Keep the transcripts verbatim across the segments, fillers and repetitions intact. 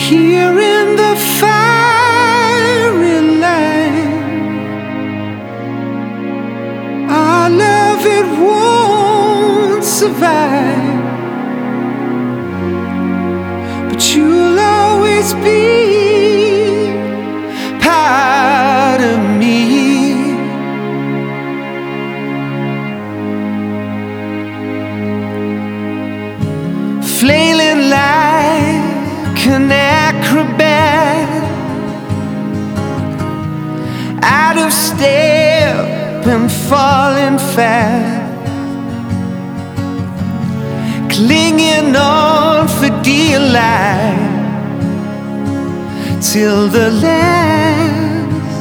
Here in the fiery line, our love, it won't survive, but you'll always be part of me. Flailing like an acrobat, out of step and falling fast, clinging on for dear life till the last.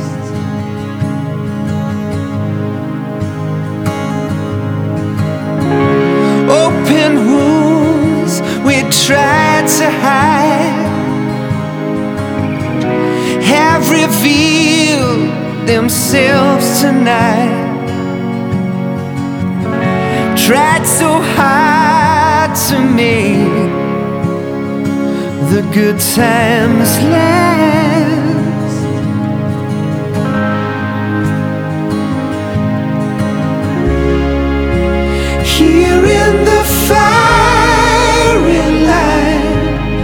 Open wounds we tried to hide have revealed themselves tonight. Tried so hard to make the good times last. Here in the fiery line,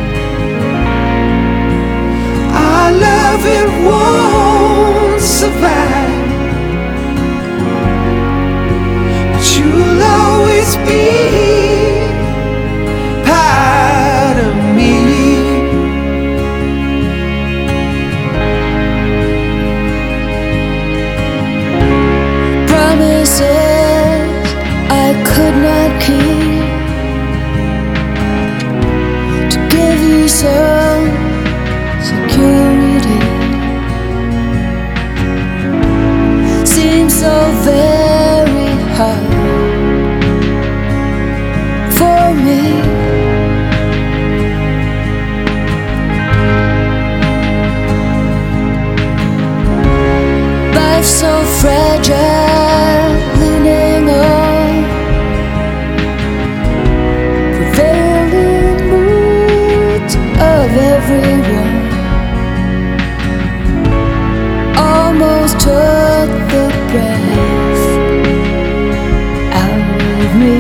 our love, it won't survive, but you'll always be part of me. Promises I could not keep, to give you some security, seems so very hard for me. Life's so fragile, leaning on prevailing moods of everyone. Almost took the breath out of me.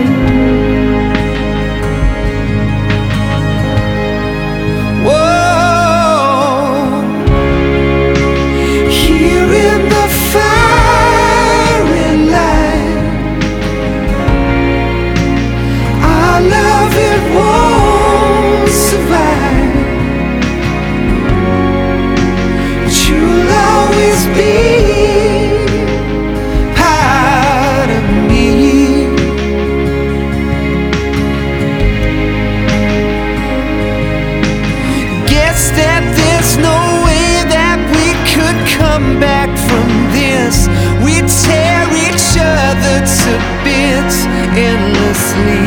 Whoa, here in the fiery line, our love, it won't survive, but you'll always be part of me. Guess that there's no way that we could come back from this. We tear each other to bits endlessly,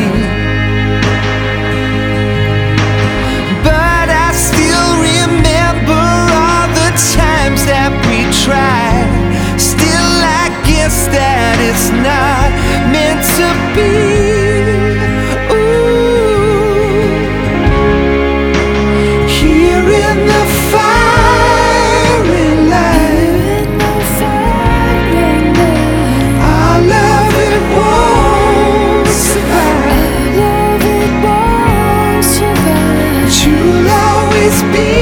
but I still remember all the times that we tried. Still, I guess that it's not meant to be. Ooh, here in the fiery line, our love, it won't survive, but you'll always be